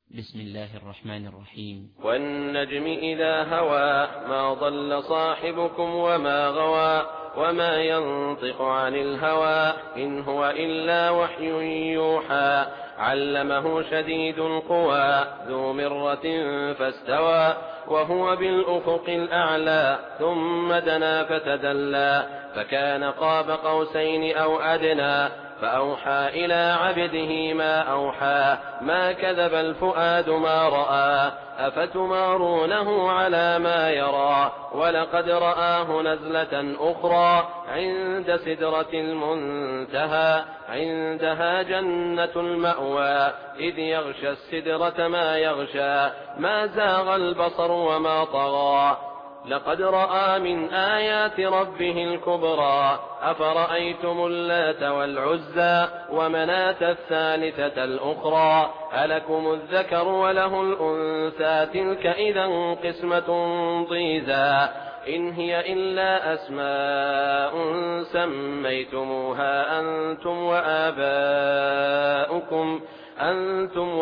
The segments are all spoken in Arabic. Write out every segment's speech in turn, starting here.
بسم الله الرحمن الرحيم. والنجم إذا هوى ما ضل صاحبكم وما غوى وما ينطق عن الهوى إن هو إلا وحي يوحى علمه شديد القوى ذو مرة فاستوى وهو بالأفق الأعلى ثم دنا فتدلى فكان قاب قوسين أو أدنى فأوحى إلى عبده ما أوحى ما كذب الفؤاد ما رأى أفتمارونه على ما يرى ولقد رآه نزلة أخرى عند سدرة المنتهى عندها جنة المأوى إذ يغشى السدرة ما يغشى ما زاغ البصر وما طغى لقد رأى من آيات ربه الكبرى أفرأيتم اللات والعزى ومناة الثالثة الأخرى ألكم الذكر وله الأنثى تلك إذا قسمة ضيزى إن هي إلا أسماء سميتموها أنتم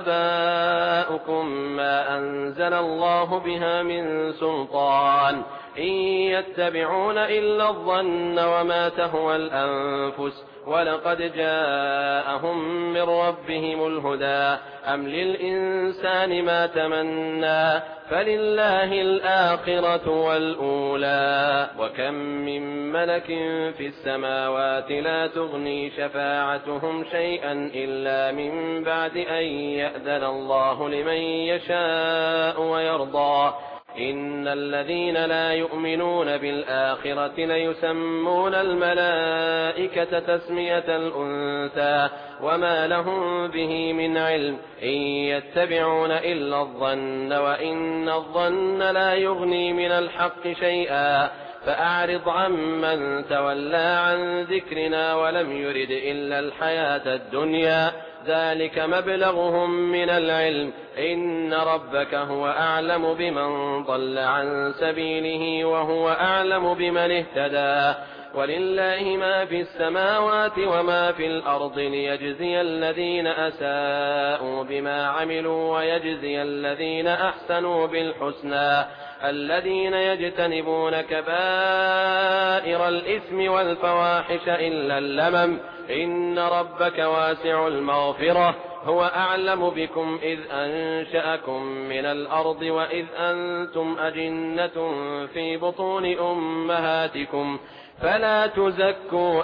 وآباؤكم ما أنزل الله بها من سلطان إن يتبعون إلا الظن وما تهوى الأنفس ولقد جاءهم من ربهم الهدى أم للإنسان ما تمنى فلله الآخرة والأولى وكم من ملك في السماوات لا تغني شفاعتهم شيئا إلا من بعد أن يأذن الله لمن يشاء ويرضى إن الذين لا يؤمنون بالآخرة ليسمون الملائكة تسمية الأنثى وما لهم به من علم إن يتبعون إلا الظن وإن الظن لا يغني من الحق شيئا فأعرض عمن تولى عن ذكرنا ولم يرد إلا الحياة الدنيا ذلك مبلغهم من العلم إن ربك هو أعلم بمن ضل عن سبيله وهو أعلم بمن اهتدى ولله ما في السماوات وما في الأرض ليجزي الذين أساءوا بما عملوا ويجزي الذين أحسنوا بالحسنى الذين يجتنبون كبائر الإثم والفواحش إلا اللمم إن ربك واسع المغفرة هو أعلم بكم إذ أنشأكم من الأرض وإذ أنتم أجنة في بطون أمهاتكم فلا تزكوا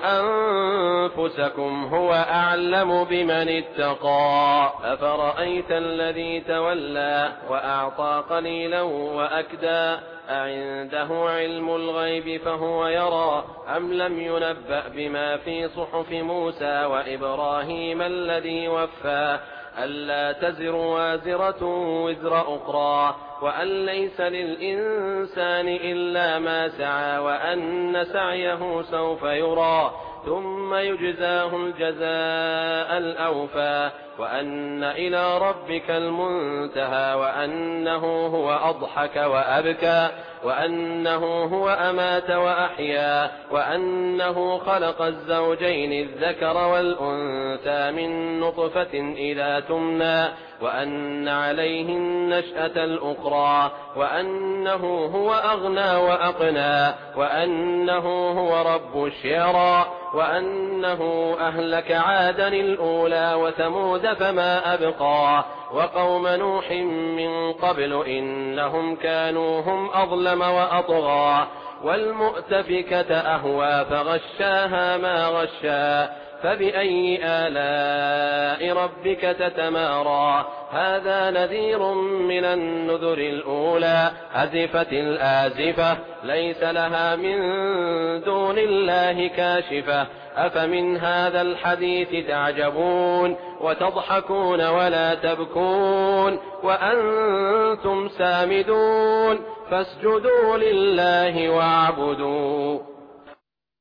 أنفسكم هو أعلم بمن اتقى أفرأيت الذي تولى وأعطى قليلا وأكدى أعنده علم الغيب فهو يرى أم لم ينبأ بما في صحف موسى وإبراهيم الذي وفى ألا تزر وازرة وزر أخرى وأن ليس للإنسان إلا ما سعى وأن سعيه سوف يرى ثم يجزاه الجزاء الأوفى وأن إلى ربك المنتهى وأنه هو أضحك وأبكى وأنه هو أمات وأحيا وأنه خلق الزوجين الذكر والأنثى من نطفة إذا تمنى وأن عليه النشأة الأخرى وأنه هو أغنى وأقنى وأنه هو رب الشعرى وأنه أهلك عادا الأولى وثمود فما أبقى وقوم نوح من قبل إنهم كانوا هم أظلم وأطغى والمؤتفكة أهوى فغشاها ما غشا فبأي آلاء ربك تتمارى هذا نذير من النذر الأولى أزفت الآزفة ليس لها من دون الله كاشفة أفمن هذا الحديث تعجبون وتضحكون ولا تبكون وأنتم سامدون فاسجدوا لله واعبدوا